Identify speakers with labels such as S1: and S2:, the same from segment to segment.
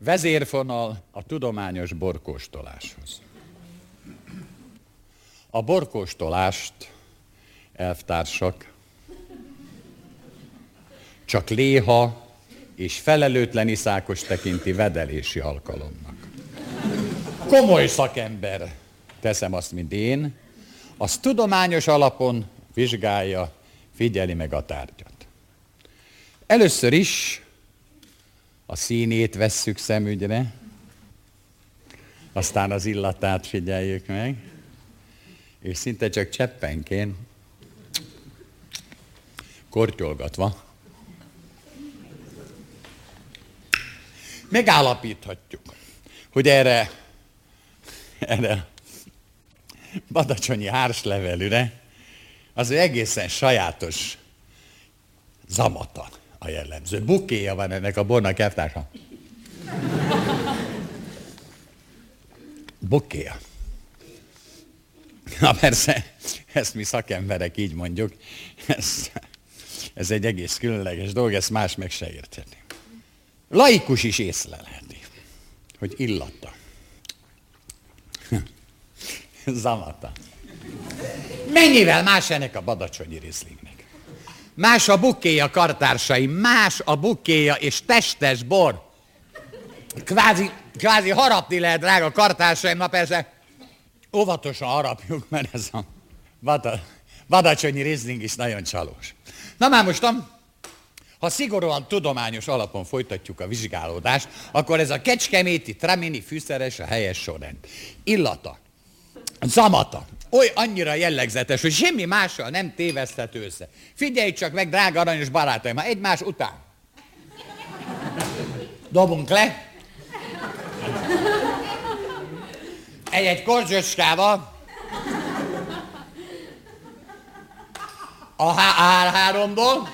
S1: Vezérfonal a tudományos borkóstoláshoz. A borkóstolást, elvtársak, csak léha és felelőtlen iszákos tekinti vedelési alkalomnak. Komoly szakember, teszem azt, mint én, az tudományos alapon vizsgálja, figyeli meg a tárgyat. Először is a színét vesszük szemügyre, aztán az illatát figyeljük meg, és szinte csak cseppenként, kortyolgatva, megállapíthatjuk, hogy erre badacsonyi hárslevelűre az egészen sajátos zamata a jellemző. Bukéja van ennek a bornak, elvtársa. Bukéja. Na persze, ezt mi szakemberek így mondjuk, ez egy egész különleges dolog, ezt más meg se értheti. Laikus is észlelheti, hogy illata, zamata. Mennyivel más ennek a badacsonyi rizlingnek? Más a bukéja, kartársaim, más a bukéja és testes bor. Kvázi harapni lehet, drága kartársaim, na persze, óvatosan harapjuk, mert ez a badacsonyi rizling is nagyon csalós. Na már mostan, ha szigorúan tudományos alapon folytatjuk a vizsgálódást, akkor ez a kecskeméti tramini fűszeres a helyes sorrend. Illata, zamata, oly annyira jellegzetes, hogy semmi mással nem téveszthető össze. Figyelj csak meg, drága aranyos barátaim, ha egymás után dobunk le egy korcsocskával a R3-ból,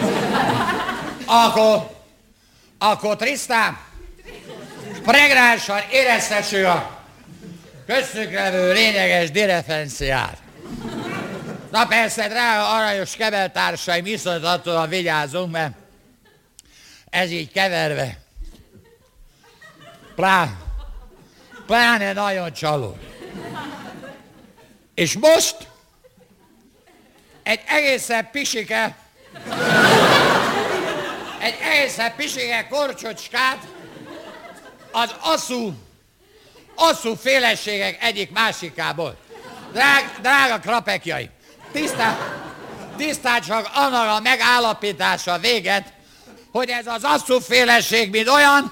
S1: akkor Trisztán pregnánsan éreztessük a köztük levő lényeges differenciát. Na persze, drága aranyos kebeltársaim, iszonyatosan vigyázzunk, mert ez így keverve pláne nagyon csaló. És most egy egészen pisike korcsocskát az asszú féleségek egyik másikából. Drága krapekjaim, tisztán csak annak a megállapítása véget, hogy ez az asszú féleség, mint olyan,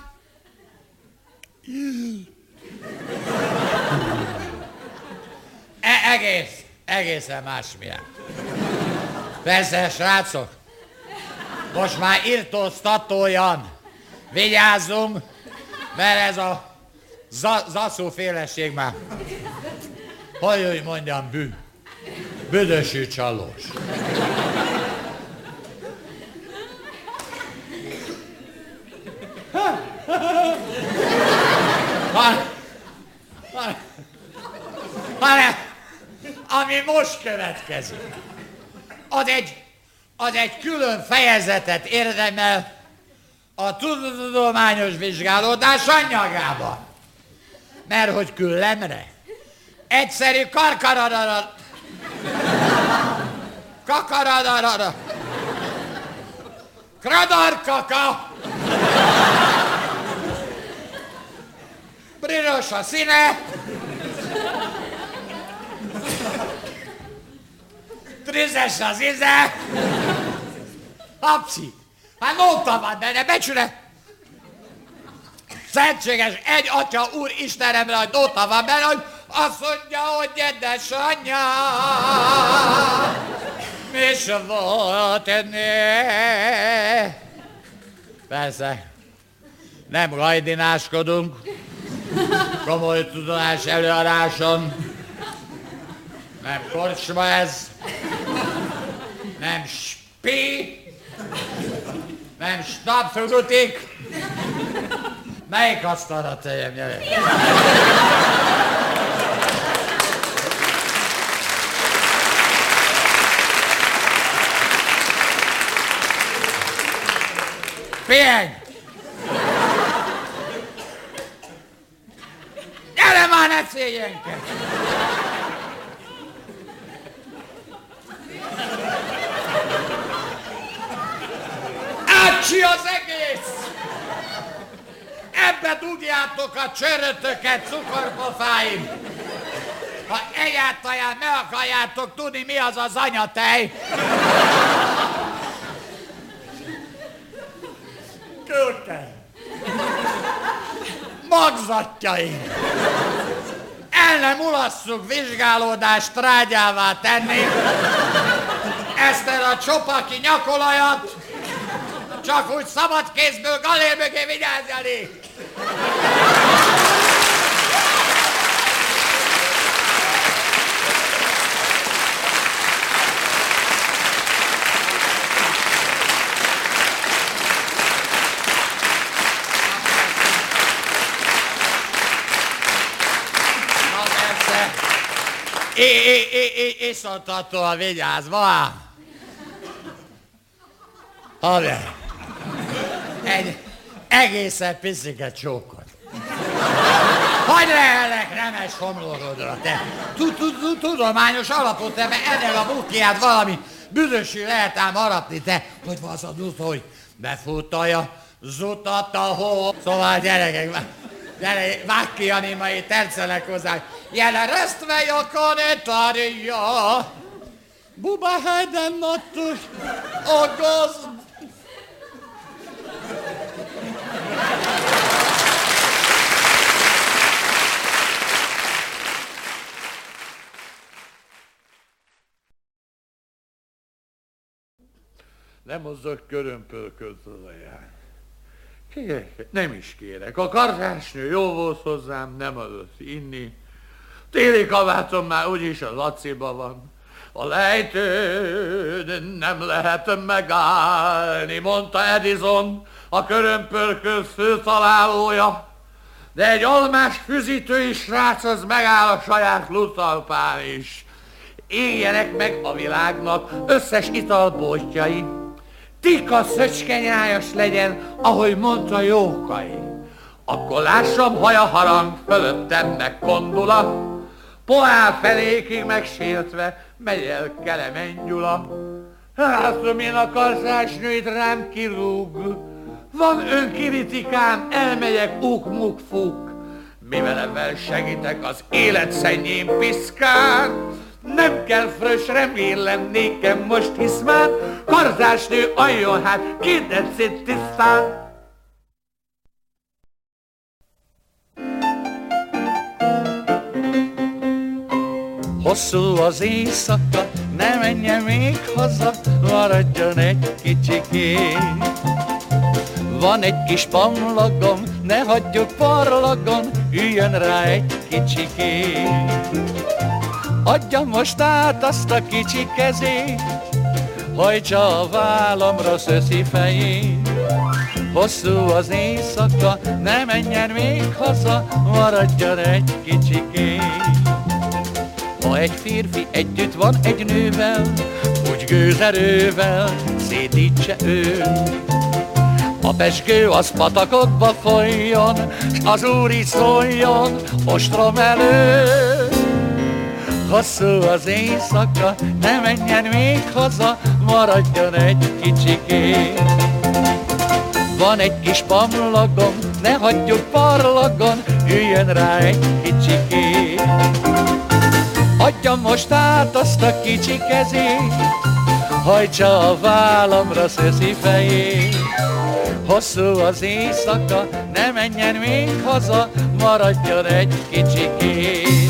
S1: egészen másmilyen. Persze, srácok, most már irtóztatóan vigyázzunk, mert ez a zaszó féleség már, hogy úgy mondjam, büdösű csalós. Ami most következik, az egy külön fejezetet érdemel a tudományos vizsgálódás anyagában. Mert hogy küllemre egyszerű kakaradara, kradarkaka, piros a színe, trizes az íze, hapszi, hát nóta van benne, becsület. Szentséges egy atya úr Istenemre, hogy nóta van benne, hogy azt mondja, hogy édesanyja, mi se volt ennél. Persze, nem gajdináskodunk, komoly tudás előadáson, nem kocsma ez, nem spé, nem stabfögutik. Melyik asztalra tegyem, gyere? Pihenj! szégyenkedj! Ácsi az egész! Ebbe dugjátok a csörötöket, cukorpofáim! Ha egyáltalán meg akarjátok tudni, mi az az anyatej! Kölke! Magzatjaim! El nem ulasszuk vizsgálódást trágyává tenni ezt a csopaki nyakolajat, csak úgy szabad kézből galér mögé vigyázzani! Iszontatóan vigyázva! Haver! Egy egészen piszike csókot. Hagyj lehelek nemes homlokodra, te! Tudományos alapot, te ennél a bukiát valami büdösül lehet ám harapni, te! Hogy van az a dut, hogy befutalja, zutat a hó. Szóval gyerekek, gyere, vágj ki, animai, tercelek hozzá. Jelen resztve a kanetária. Buba helyden nattus, a gazd.
S2: Nem mozdok körömpölködően. Nem is kérek. A kartásnő jó volt hozzám, nem adott inni. Téli kabátom már úgyis a Laciba van. A lejtőn nem lehet megállni, mondta Edison, a körömpölköd főtalálója. De egy almás füzítői srác az megáll a saját lutalpán is. Éljenek meg a világnak összes italboltjai. Tika szöcskenyájas legyen, ahogy mondta Jókai. Akkor lássam haja harang fölöttem meg kondulat. Poál felékig megsértve megy el Kelemen Gyula. Látom én a karzásnőit rám kirúg. Van önkritikám, elmegyek uk-muk-fuk. Mivel ebben segítek az életszennyén piszkán. Nem kell frös, remélem nékem most hisz már. Karzásnő, ajjon hát, kérdezzét tisztán.
S3: Hosszú az éjszaka, ne menjen még haza, maradjon egy kicsikén. Van egy kis pamlagom, ne hagyjuk parlagon, üljön rá egy kicsikén. Adja most át azt a kicsi kezét, hajtsa a vállamra szöszi fejét. Hosszú az éjszaka, ne menjen még haza, maradjon egy kicsikén. Ha egy férfi együtt van egy nővel, úgy gőzerővel szédítse őt. A pezsgő az patakokba folyjon, s az úr is szóljon ostrom előtt. Hosszú az éjszaka, ne menjen még haza, maradjon egy kicsikén. Van egy kis pamlagom, ne hagyjuk parlagon, üljön rá egy kicsikén. Adjam most át azt a kicsi kezét, hajtsa a vállamra szöszi fejét. Hosszú az éjszaka, ne menjen még haza, maradjon egy kicsikén.